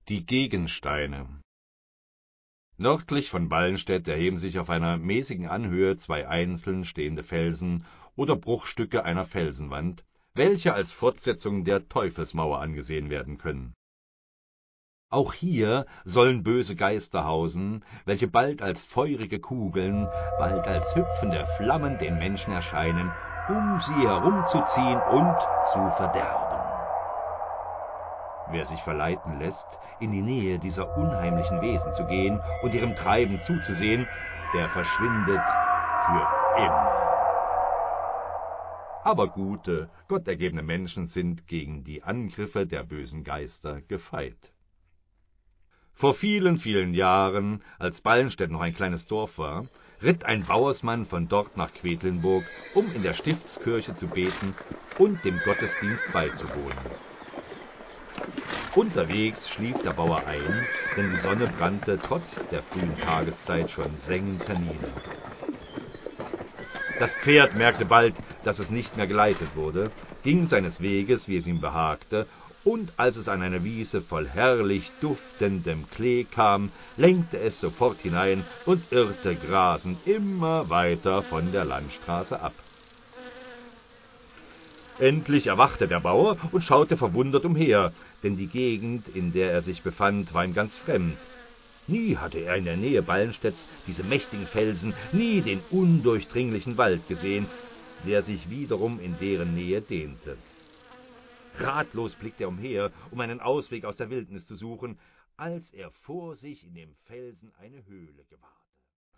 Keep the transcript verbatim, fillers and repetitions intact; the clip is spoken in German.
Die Gegensteine. Nördlich von Ballenstedt erheben sich auf einer mäßigen Anhöhe zwei einzeln stehende Felsen oder Bruchstücke einer Felsenwand, welche als Fortsetzung der Teufelsmauer angesehen werden können. Auch hier sollen böse Geister hausen, welche bald als feurige Kugeln, bald als hüpfende Flammen den Menschen erscheinen, um sie herumzuziehen und zu verderben. Wer sich verleiten lässt, in die Nähe dieser unheimlichen Wesen zu gehen und ihrem Treiben zuzusehen, der verschwindet für immer. Aber gute, gottergebene Menschen sind gegen die Angriffe der bösen Geister gefeit. Vor vielen, vielen Jahren, als Ballenstedt noch ein kleines Dorf war, ritt ein Bauersmann von dort nach Quedlinburg, um in der Stiftskirche zu beten und dem Gottesdienst beizuwohnen. Unterwegs schlief der Bauer ein, denn die Sonne brannte trotz der frühen Tageszeit schon sengend hernieder. Das Pferd merkte bald, dass es nicht mehr geleitet wurde, ging seines Weges, wie es ihm behagte, und als es an eine Wiese voll herrlich duftendem Klee kam, lenkte es sofort hinein und irrte grasend immer weiter von der Landstraße ab. Endlich erwachte der Bauer und schaute verwundert umher, denn die Gegend, in der er sich befand, war ihm ganz fremd. Nie hatte er in der Nähe Ballenstedts diese mächtigen Felsen, nie den undurchdringlichen Wald gesehen, der sich wiederum in deren Nähe dehnte. Ratlos blickte er umher, um einen Ausweg aus der Wildnis zu suchen, als er vor sich in dem Felsen eine Höhle gewahrte.